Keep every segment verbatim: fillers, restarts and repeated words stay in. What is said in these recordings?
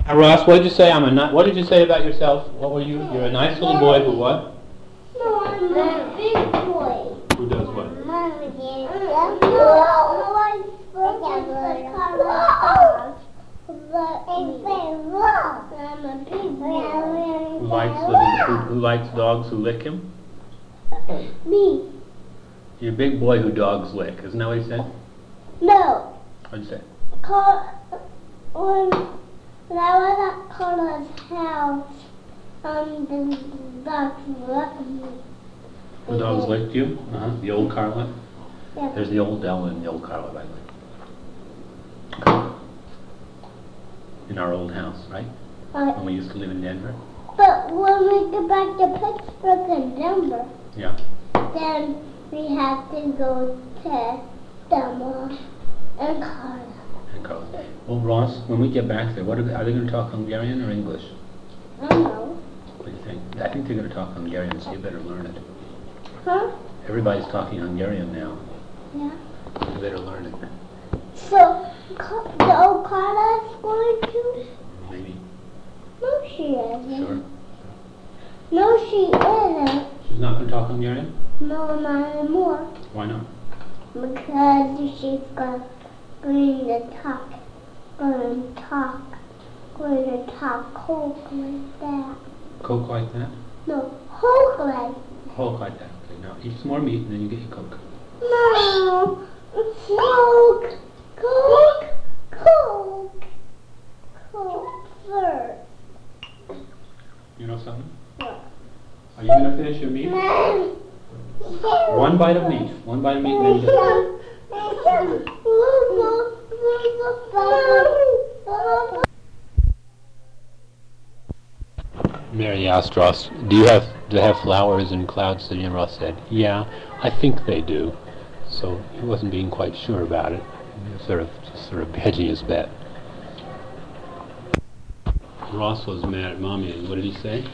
Now, Ross, what did you say? I'm a ni- What did you say about yourself? What were you? You're a nice little boy who what? No, I'm a big boy. Who does what? Mommy, I'm a big boy. Who likes little, who, who likes dogs who lick him? Me. You're a big boy who dogs lick. Isn't that what you said? No. What'd you say? Call, when, when I was at Carla's house, um, the dogs licked me. The dogs licked you? Uh-huh. The old Carla? Yeah. There's the old Ella and the old Carla, by the way. In our old house, right? Right. When we used to live in Denver? But when we get back to Pittsburgh and Denver, Yeah. then we have to go to Thelma and Carla. And Carla. Well, Ross, when we get back there, what are they, are they going to talk Hungarian or English? I don't know. What do you think? I think they're going to talk Hungarian, so you better learn it. Huh? Everybody's talking Hungarian now. Yeah. You better learn it. So, Ca- the old Carla's going to? Maybe. No, she isn't. Sure. No, she isn't. She's not going to talk Hungarian? No, not anymore. Why not? Because she's got, going to talk, going to talk, going to talk Hulk like that. Coke like that? No, Hulk like Hulk like that. Okay, now eat some more meat and then you get your Coke. No, Coke, Coke, Coke, Coke first. You know something? What? Are you going to finish your meat? One bite of meat. One bite of meat and then you get... Mary asked Ross, do you have do they have flowers in Cloud City? And Ross said, yeah, I think they do. So he wasn't being quite sure about it. He was sort of just sort of hedging his bet. Ross was mad at Mommy, and what did he say?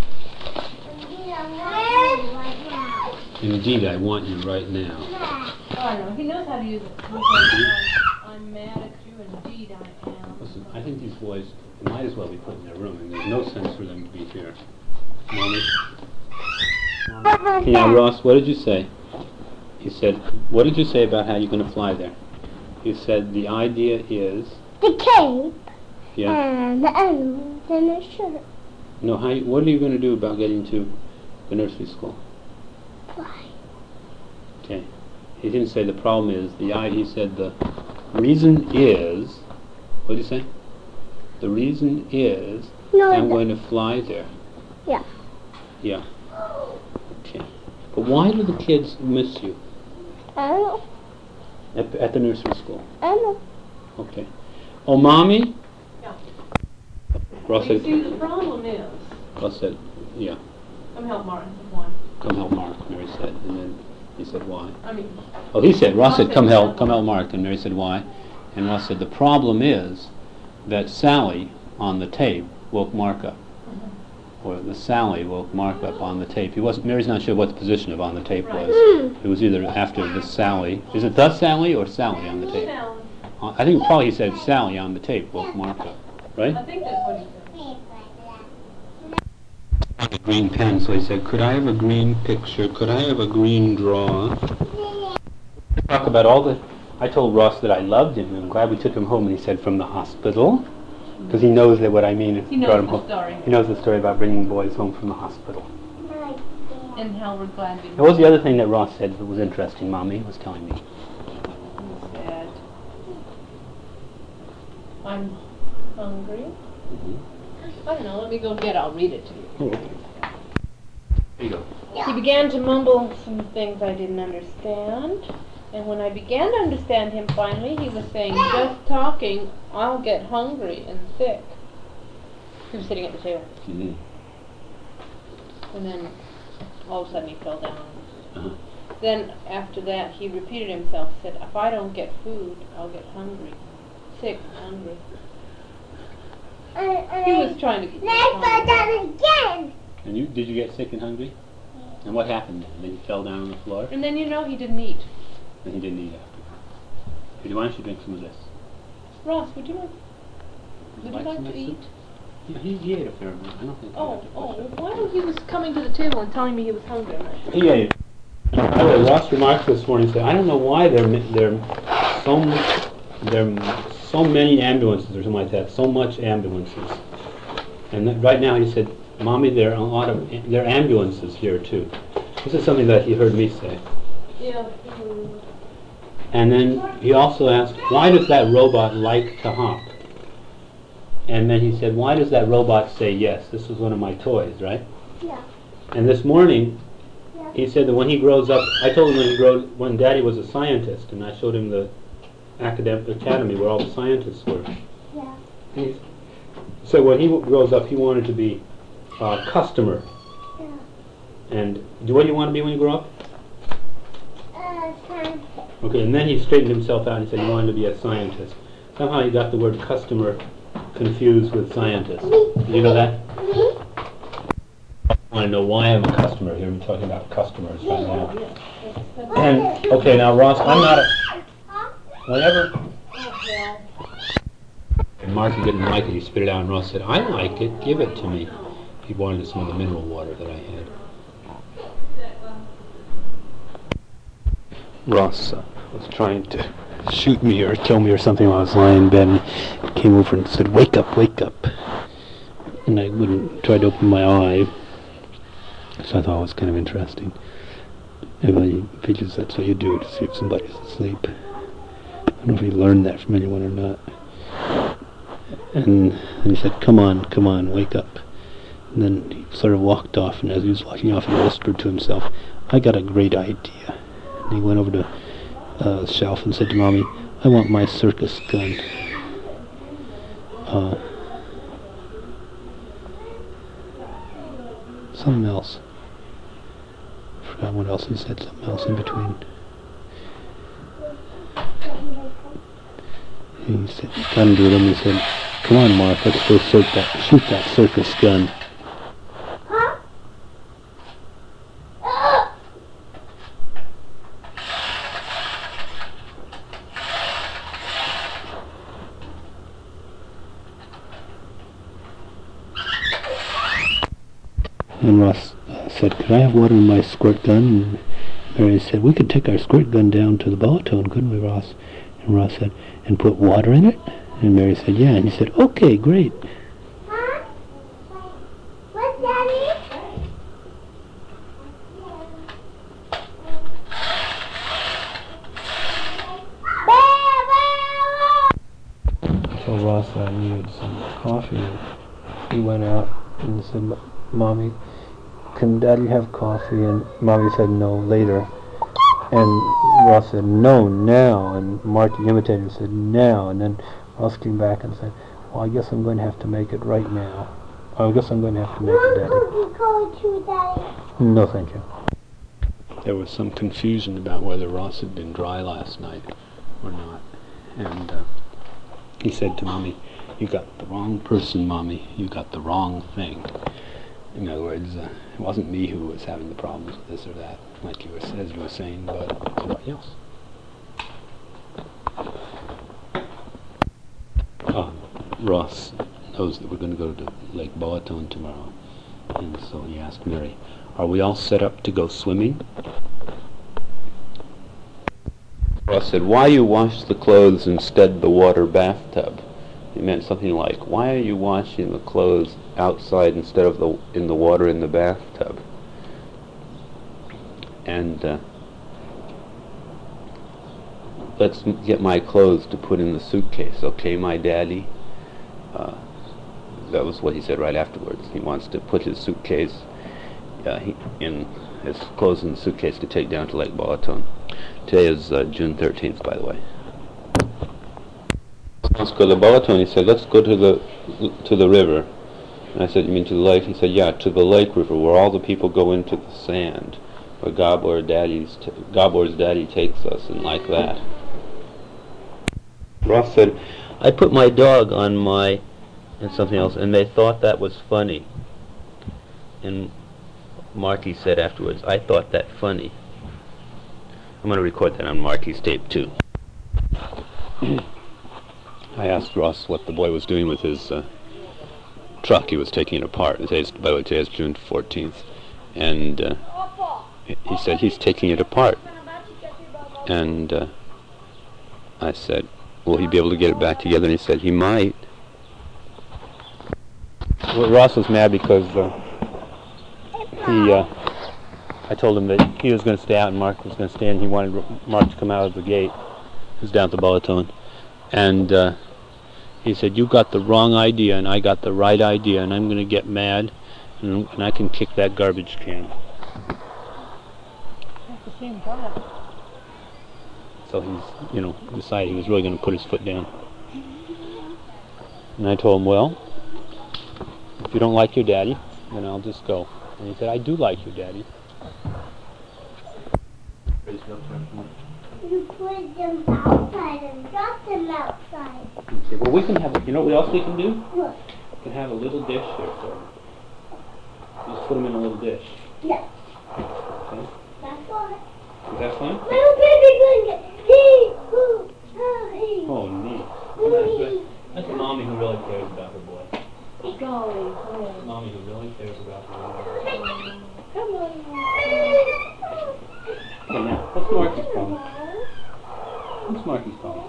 Indeed, I want you right now. Oh, I know. He knows how to use it. I'm, I'm mad at you. Indeed, I am. Listen, I think these boys might as well be put in their room, and there's no sense for them to be here. Mommy? Mommy? Yeah, Ross, what did you say? He said, what did you say about how you're going to fly there? You said the idea is... The cape Yeah? and the animals and the shirt. No, how? You, what are you going to do about getting to the nursery school? Fly. Okay. He didn't say the problem is, the I, he said the reason is... What did you say? The reason is No, I'm the- going to fly there. Yeah. Yeah. Okay. But why do the kids miss you I don't know. at, at the nursery school? I don't know. Okay. Oh, Mommy? Yeah. Ross You said, see, the problem is, Ross said, yeah, come help Martin with one. come help Mark, Mary said. And then he said, why? I mean, Oh, he said, Ross Ross said, said, come help, help. come help Mark. And Mary said, why? And Ross said, the problem is that Sally on the tape woke Mark up. Or the Sally woke Mark up on the tape. He wasn't. Mary's not sure what the position of on the tape Right. was. It was either after the Sally. Is it the Sally or Sally on the tape? Sally. Uh, I think probably he said Sally on the tape woke Mark up. Right? I think that's what he said. A green pen, so he said, could I have a green picture? Could I have a green draw? Talk about all the... I told Ross that I loved him, and I'm glad we took him home, and he said, from the hospital. Because he knows that what I mean. He knows brought him the home. story. He knows the story about bringing boys home from the hospital. And how we're glad we What was the other thing that Ross said that was interesting, Mommy was telling me? He said, I'm hungry. Mm-hmm. I don't know, let me go get it, I'll read it to you. Oh, okay. Here you go. He began to mumble some things I didn't understand. And when I began to understand him finally, he was saying, just talking, I'll get hungry and sick. He was sitting at the table. Mm-hmm. And then all of a sudden he fell down. Uh-huh. Then after that he repeated himself, said, if I don't get food, I'll get hungry. Sick and hungry. He was trying to keep me Let's calm. go down again. And you, did you get sick and hungry? And what happened? Then you fell down on the floor, And then you know he didn't eat. and he didn't eat after. Why don't you drink some of this? Ross, would you like, would you like like some to of this eat? soup? Yeah, he, he ate a fair amount. I don't think. Oh, oh, while he was coming to the table and telling me he was hungry. He ate. By the way, Ross remarked this morning. Said, "I don't know why there there so m- there are so many ambulances or something like that. So much ambulances." And that right now he said, "Mommy, there are a lot of there are ambulances here too." This is something that he heard me say. Yeah. Mm. And then he also asked, "Why does that robot like to hop?" And then he said, "Why does that robot say yes?" This was one of my toys, right? Yeah. And this morning, Yeah. he said that when he grows up, I told him when he grows, when Daddy was a scientist, and I showed him the academic academy where all the scientists were. Yeah. And he said when he grows up, he wanted to be a customer. Yeah. And do what do you want to be when you grow up? Uh, scientist. Okay, and then he straightened himself out and he said he wanted to be a scientist. Somehow he got the word customer confused with scientist. Do you know that? I want to know why I'm a customer here. I'm talking about customers right now. And, okay, now Ross, I'm not a... Whenever... And Marky didn't like it. He spit it out and Ross said, "I like it. Give it to me." He wanted some of the mineral water that I had. Ross uh, was trying to shoot me or kill me or something while I was lying in bed, and he came over and said, "Wake up, wake up." And I wouldn't, tried to open my eye, so I thought it was kind of interesting. Everybody figures that's what you do to see if somebody's asleep. I don't know if he learned that from anyone or not. And then he said, "Come on, come on, wake up." And then he sort of walked off, and as he was walking off, he whispered to himself, "I got a great idea." And he went over to uh, the shelf and said to Mommy, "I want my circus gun." Uh, something else. I forgot what else he said, something else in between. He said, got into them and he said, "Come on, Mark, let's go shoot that, shoot that circus gun." Huh? And Ross uh, said, "Could I have water in my squirt gun?" And Mary said, "We could take our squirt gun down to the Ballotone, couldn't we, Ross?" And Ross said, "And put water in it?" And Mary said, "Yeah." And he said, "Okay, great." Huh? What, Daddy? So Ross uh, needed some coffee. He went out and said, "Mommy, can Daddy have coffee?" And Mommy said, "No, later." And Ross said, "No, now." And Marty imitated and said, "Now." And then Ross came back and said, "Well, I guess I'm going to have to make it right now. I guess I'm going to have to make it, Daddy." One cookie going to Daddy. No, thank you. There was some confusion about whether Ross had been dry last night or not. And uh, he said to Mommy, "You got the wrong person, Mommy. You got the wrong thing." In other words, uh, it wasn't me who was having the problems with this or that, like you were, as you were saying, but somebody else. Uh, Ross knows that we're going to go to Lake Ballotone tomorrow, and so he asked Mary, "Are we all set up to go swimming?" Ross said, "Why you wash the clothes instead the water bathtub?" He meant something like, "Why are you washing the clothes outside instead of the in the water in the bathtub?" And uh, let's m- get my clothes to put in the suitcase, okay, my daddy? Uh, that was what he said right afterwards. He wants to put his suitcase uh, he, in his clothes in the suitcase to take down to Lake Ballotone. Today is uh, June thirteenth, by the way. Let's go to Ballotone. He said, "Let's go to the to the river." And I said, "You mean to the lake?" He said, "Yeah, to the lake river where all the people go into the sand, where Gobbler Daddy's t- Gobbler's daddy takes us, and like that." Ross said, "I put my dog on my," and something else, and they thought that was funny. And Marky said afterwards, "I thought that funny." I'm going to record that on Marky's tape too. I asked Ross what the boy was doing with his uh, truck. He was taking it apart. Today's, by the way, today's June fourteenth. And uh, he said he's taking it apart. And uh, I said, will he be able to get it back together? And he said he might. Well, Ross was mad because uh, he, uh, I told him that he was going to stay out and Mark was going to stay, and he wanted Mark to come out of the gate. He was down at the Balaton. And uh, he said, you got the wrong idea and I got the right idea, and I'm going to get mad and, and I can kick that garbage can. That's a shame, God. So he's, you know, decided he was really going to put his foot down. And I told him, well, if you don't like your daddy, then I'll just go. And he said, I do like your daddy. You put them outside and drop them outside. Okay, well, we can have, you know what else we can do? What? We can have a little dish here for him. Just put him in a little dish. Yeah. Okay? That's all. Is that fine? Little baby blanket. Hey, who? Oh, hey. Oh, neat. That's good. That's a mommy who really cares about her boy. Golly, oh. Mommy who really cares about her boy. Come on. Okay, now, what's Marky's problem? What's Marky's problem?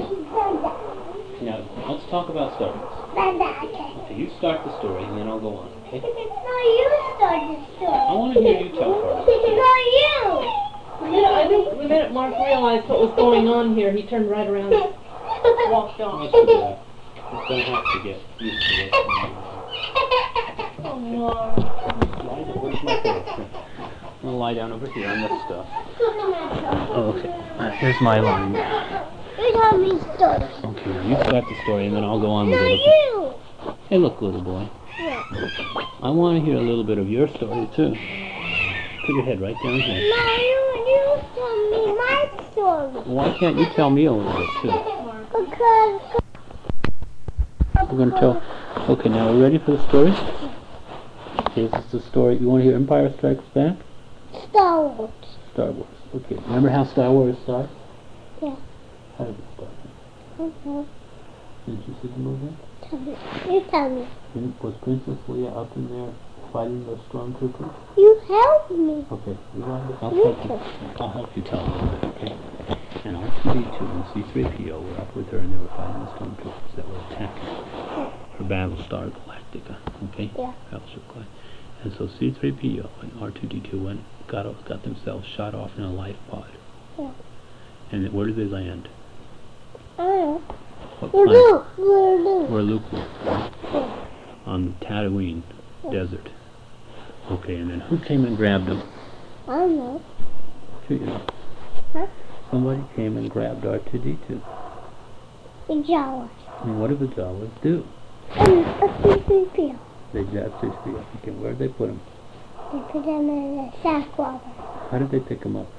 Now, let's talk about stories. Okay, you start the story and then I'll go on, okay? No, you start the story. I want to hear you tell part of it. No, you. The minute, I think the minute Mark realized what was going on here, he turned right around and walked off. Let's do that. It's going to have to get used to it. Oh, Mark. Lie down. Where's my pillow? I'm going to lie down over here on this stuff. Oh, okay. Uh, here's my line. You tell me story. Okay, now you start the story and then I'll go on with No, it. you. Hey, look, little boy. Yeah. I want to hear a little bit of your story, too. Put your head right down here. No, you, you tell me my story. Why can't you tell me a little bit, too? Because... We're going to tell... Okay, now we're ready for the story? Okay, this is the story. You want to hear Empire Strikes Back? Star Wars. Star Wars. Okay, remember how Star Wars started? Yeah. How did it start? Okay. Didn't you see the movie? Tell me. You tell me. Didn't- Was Princess Leia up in there fighting the stormtroopers? You help me. Okay, you want to, I'll, You help you, I'll help you tell a little bit, okay? And R two D two and C three P O were up with her and they were fighting the stormtroopers that were attacking her Battlestar Galactica, okay? Yeah. Battleship Galactica. And so C three P O and R two D two went, got, got themselves shot off in a life pod. Yeah. And where did they land? I don't know. What Where planet? Luke? Where Luke? Where Luke was, right? Yeah. On the Tatooine Yeah. desert. Okay, and then who came and grabbed him? I don't know. Sure you know. Huh? Somebody came and grabbed R two D two. The Jawas. And what did the Jawas do? And a C three P O. They grabbed C three P O. Okay, where did they put him? They put them in a sack water. How did they pick him up?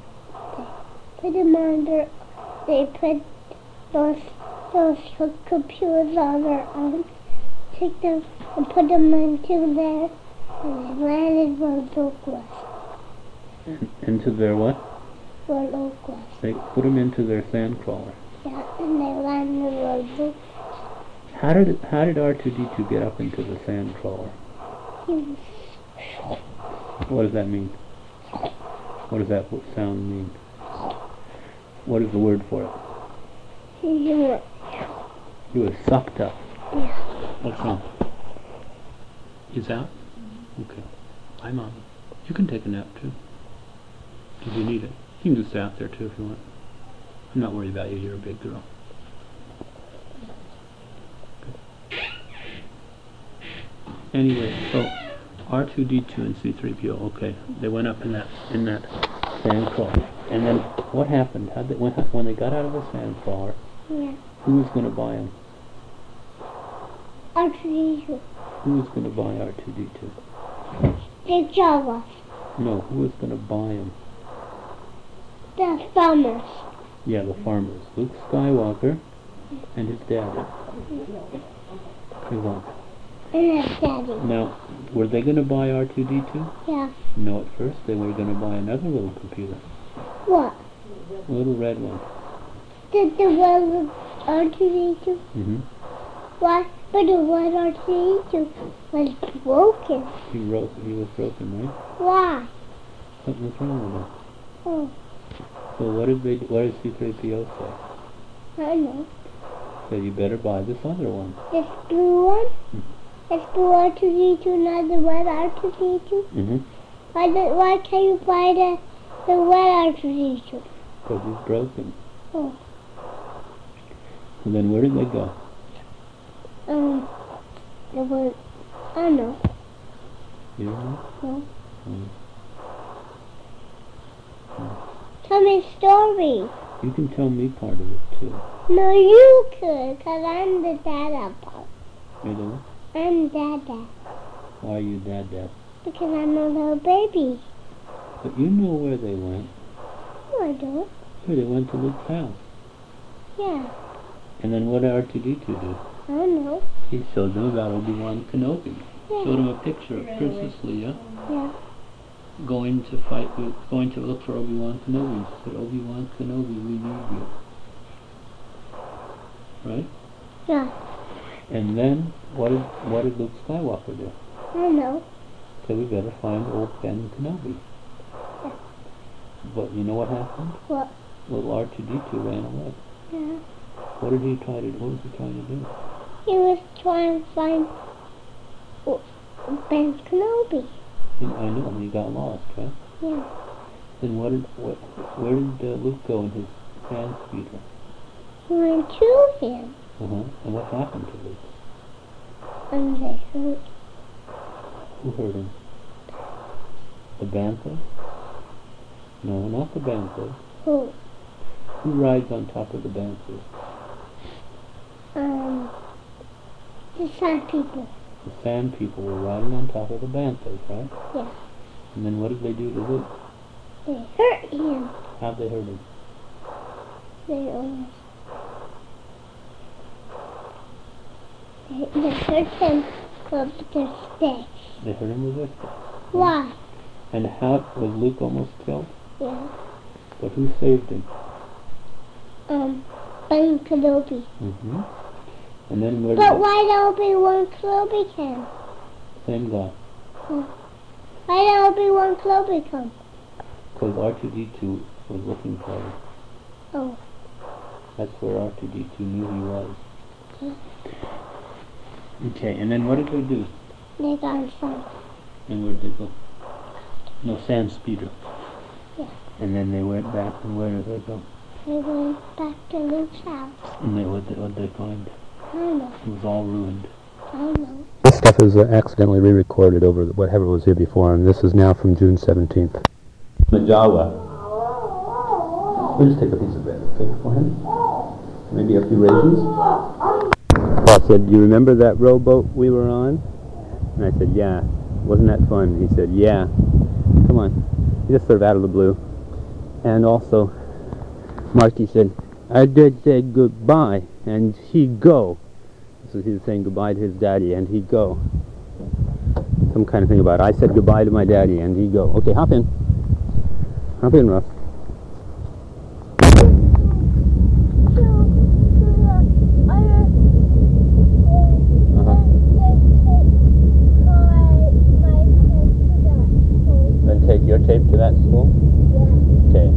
Put them under. They put those those computers on their arms. Take them and put them into there. And they landed where Luke was. Into their what? Where Luke was. They put him into their sand crawler. Yeah, and they landed where Luke. How did it, how did R two D two get up into the sand crawler? He was. What does that mean? What does that sound mean? What is the word for it? He went. He was sucked up. Yeah. What's wrong? He's out? Okay. Hi, Mom. You can take a nap, too. If you need it. You can just stay out there, too, if you want. I'm not worried about you. You're a big girl. Okay. Anyway, so R two D two and C three P O, okay. They went up in that in that sand crawler. And then what happened? How they, when, when they got out of the sand crawler, Yeah. who was going to buy them? R two D two. Who was going to buy R two D two? The Jawas. No, who was going to buy them? The farmers. Yeah, the farmers. Luke Skywalker and his daddy. You're welcome. And his daddy. Now, were they going to buy R two D two? Yeah. No, at first they were going to buy another little computer. What? A little red one. The, the one with R two D two? Mm-hmm. Why? But the one R two D two was broken. He broke. He was broken, right? Why? Something was wrong with him. Oh, So what did they? What did C three P O say? I don't know. Said you better buy this other one. This blue one? This blue R two D two, not the red R two D two? Mm-hmm. Why, the, why can't you buy the, the red R two D two? Because he's broken. Oh. And then where did they go? Um, the one, I don't know. You don't know? No. Mm. Tell me a story. You can tell me part of it too. No, you could, because I'm the dada part. You know? I'm dada. Why are you dad dad? Because I'm a little baby. But you know where they went. No, I don't. Sure, they went to Luke's house. Yeah. And then what did R two D two do? I don't know. He showed them about Obi-Wan Kenobi. Yeah. Showed them a picture of Princess Leia Yeah. going to fight with, going to look for Obi-Wan Kenobi. He said, Obi-Wan Kenobi, we need you. Right? Yeah. And then, what did, what did Luke Skywalker do? I don't know. Said, we better find old Ben Kenobi. Yeah. But you know what happened? What? Little R two D two ran away. Yeah. What did he try to do? What was he trying to do? He was trying to find oh, Ben Kenobi. He, I know, and he got lost, right? Yeah. Then what did, what, where did uh, Luke go in his sand speeder? He went to him. Uh-huh. And what happened to Luke? And they hurt. Who hurt him? The Bantha? No, not the Bantha. Who? Who rides on top of the Bantha? Um, the sand people. The sand people were riding on top of the Banthas, right? Yeah. And then what did they do to Luke? They hurt him. How'd they hurt him? They almost. They, they hurt him with their sticks. They hurt him with their sticks. Why? And how was Luke almost killed? Yeah. But who saved him? Um, Ben Kenobi. Mm-hmm. And then where did But they- why don't Obi-Wan Kenobi come? Same guy. Why don't Obi-Wan Kenobi come? Because R two D two was looking for him. Oh. That's where R two D two knew he was. Okay, and then what did they do? They got some. And where did they go? No, sand speeder. Yeah. And then they went back, and where did they go? They went back to Luke's house. And they, what did what they find? I don't know. It was all ruined. I don't know. This stuff is uh, accidentally re-recorded over the, whatever was here before, and this is now from June seventeenth. Majawa. We'll just take a piece of bread, okay, for him? Maybe a few raisins? Paul said, do you remember that rowboat we were on? And I said, yeah. Wasn't that fun? He said, yeah. Come on. He just sort of out of the blue. And also, Marky said, I did say goodbye, and he go. So he was saying goodbye to his daddy, and he go. Some kind of thing about it. I said goodbye to my daddy, and he go. Okay, hop in. Hop in, Russ. Uh-huh. Then take your tape to that school? Okay.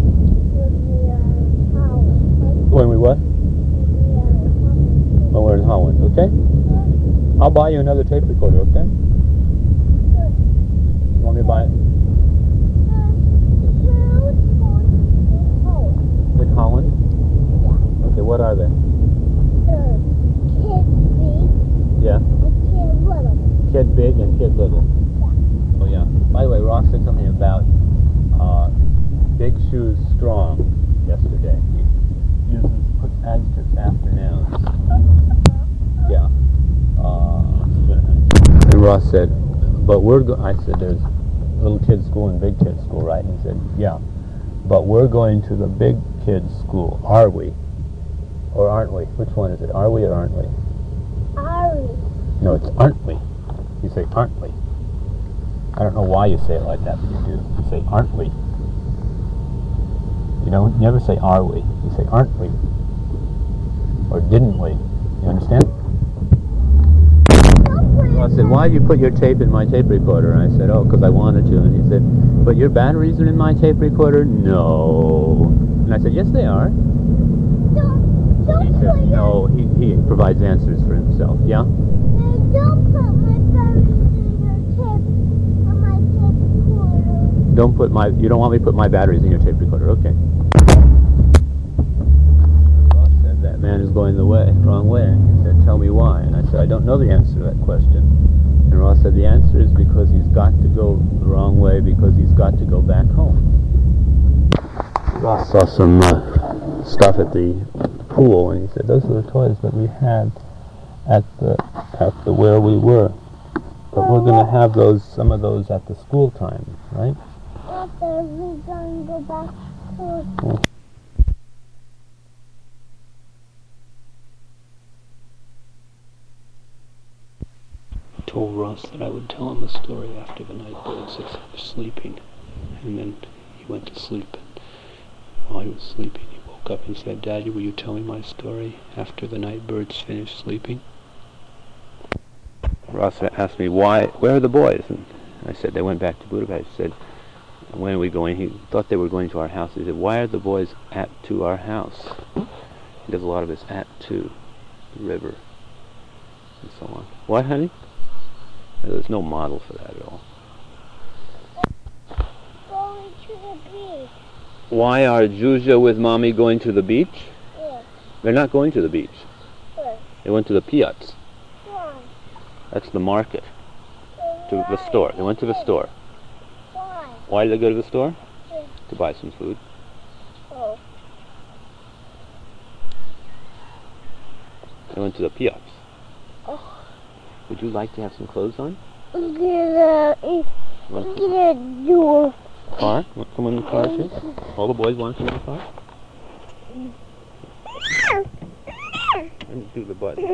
When we what? When we're in Holland, okay? I'll buy you another tape recorder, okay? You want me to buy it? In Holland? Okay, what are they? Yeah? Kid big and kid little. Oh yeah. By the way, Ross said something about uh, Big Shoes Strong yesterday. He uses, puts adjectives after nouns. Yeah. Uh, and Ross said, but we're go I said, there's little kids school and big kids school, right? And he said, yeah. But we're going to the big kids school, are we? Or aren't we? Which one is it? Are we or aren't we? Are we? No, it's aren't we. You say aren't we. I don't know why you say it like that, but you do. You say aren't we. You don't never say are we. You say aren't we. Or didn't we. You understand? Ross said, why did you put your tape in my tape recorder? And I said, oh, because I wanted to. And he said, but your batteries are in my tape recorder? No. And I said, yes, they are. Don't, don't He put said, your, no, he, he provides answers for himself. Yeah? don't put my batteries in your tape, in my tape recorder. Don't put my, you don't want me to put my batteries in your tape recorder. Okay. Ross said, that man is going the way, wrong way. He said, tell me why. And I said, I don't know the answer to that question. And Ross said, the answer is because he's got to go the wrong way because he's got to go back home. Ross saw some uh, stuff at the pool, and he said, those are the toys that we had at the at the where we were. But we're going to have those, some of those at the school time, right? After we're going to go back to... Yeah. I told Ross that I would tell him a story after the night birds had finished sleeping. And then he went to sleep. And while he was sleeping, he woke up and said, Daddy, will you tell me my story after the night birds finished sleeping? Ross asked me, why, where are the boys? And I said, they went back to Budapest. He said, when are we going? He thought they were going to our house. He said, why are the boys at to our house? He does a lot of his at to the river and so on. What, honey? There's no model for that at all. Going to the beach. Why are Zuzia with Mommy going to the beach? Yeah. They're not going to the beach. Where? They went to the Piats. Why? That's the market. To the store. They went to the store. Why? Why did they go to the store? Yeah. To buy some food. Oh. They went to the Piats. Oh. Would you like to have some clothes on? Get a, Want get a door. a car? Want to come in the car too? All the boys want to come in the car? Let me do the button.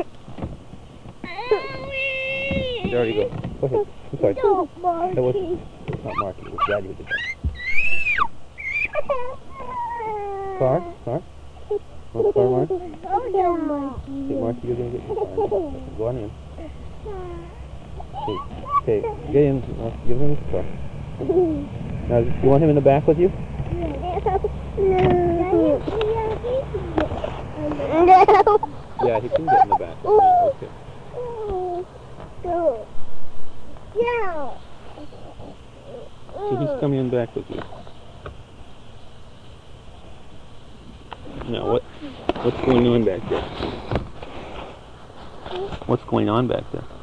There you go. Go ahead. I'm sorry. Don't, Marky. That was, it's not Marky. It was Daddy who did that. Car? Car? Want the car, Mark? Oh, no, Marky. Okay, Marky, you're going to get the car. Go on in. Okay, okay, get in. Marky, give him the car. Now, you want him in the back with you? No. Yeah, he can get in the back with me. Okay. No. No. So he's coming in back with you. Now, what, what's going on back there? What's going on back there?